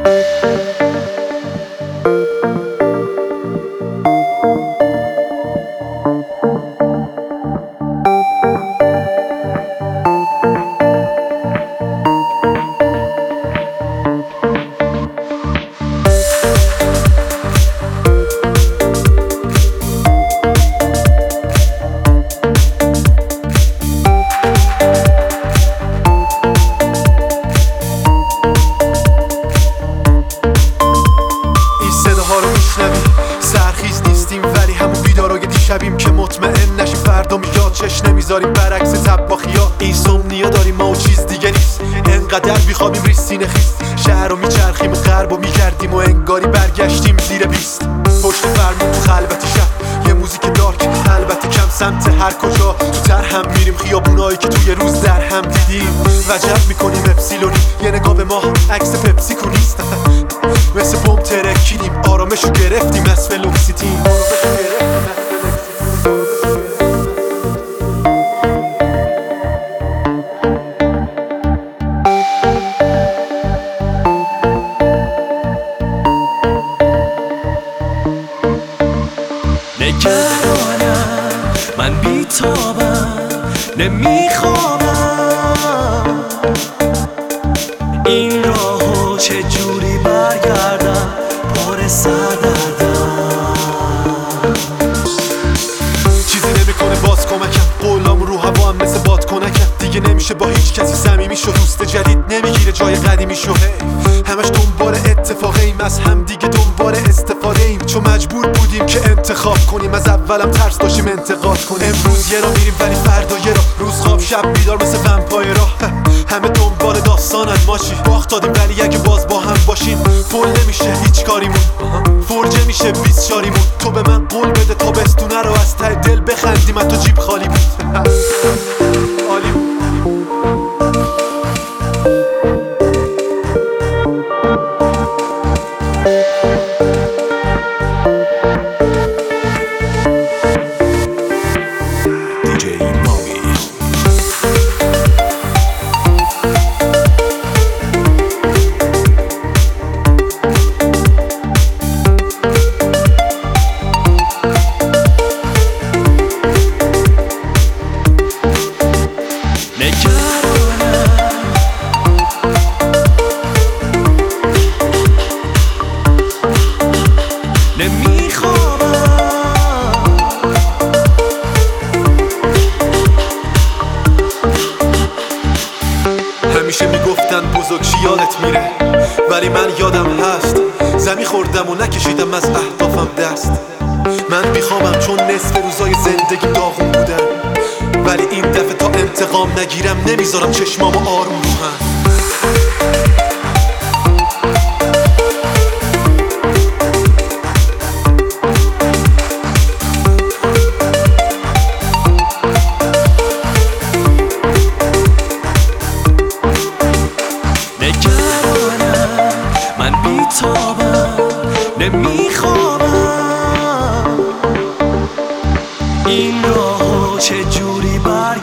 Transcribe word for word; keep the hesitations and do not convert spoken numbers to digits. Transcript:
سرخیز نیستیم ولی همون بیدارای دیشبیم که مطمئن نشیم فردا میاد چش نمیذاریم برعکس طباخیا. اینسومنیا داریم ما و چیز دیگه نیست، انقدر بیخوابیم ریز سینه خیست. شهر رو میچرخیم و غرب رو میگردیم و انگاری برگشتیم زیر بیست. پشت فرمون تو خلوتی شب یه موزیک دارک، البته کم سمت هر کجا تو تر هم میریم. خیابونایی که توی روز در هم دیدیم وجب میکنیم اپسیلونی. یه نگاه به ما عکس پپسی نیست مثل بوم ترکیدیم، آرامشو گرفتیم از فلوکسیتین. نگرانم من بیتابم نمیخوابم، این راهو چجوری برگردم پر سردردم. چیزی نمیکنه باز کمکم، قولام رو هوا هم مثل باد کنکم. دیگه نمیشه با هیچ کسی صمیمی شو، دوست جدید نمیگیره جای قدیمی شو. همش دنبال اتفاقه ایم، از هم دیگه دنبال استفاده ایم. چون مجبور بودیم که انتخاب کنیم، از اولم ترس داشتیم انتقاد کنیم. امروز یه را میریم ولی فردا یه را، روز خواب شب بیدار مثل ومپایرا. همه دنبال داستانن ماشی، باخت دادیم ولی اگه باز با هم باشیم فول نمیشه هیچ کاریمون، فرجه میشه بیست شاریمون. تو به من قول بده تابستونه رو از ته دل بخندیم، تو جیب خالی بود. عالی بود. همیشه میگفتن بزرگ یادت میره، ولی من یادم هست زمین خوردم و نکشیدم از اهدافم دست. من میخوامم چون نصف روزای زندگی داغون بودن، ولی این دفعه تا انتقام نگیرم نمیذارم چشمامو آروم رو هم. نگرانم من بیتابم نمیخوابم، این راهو چجوری بر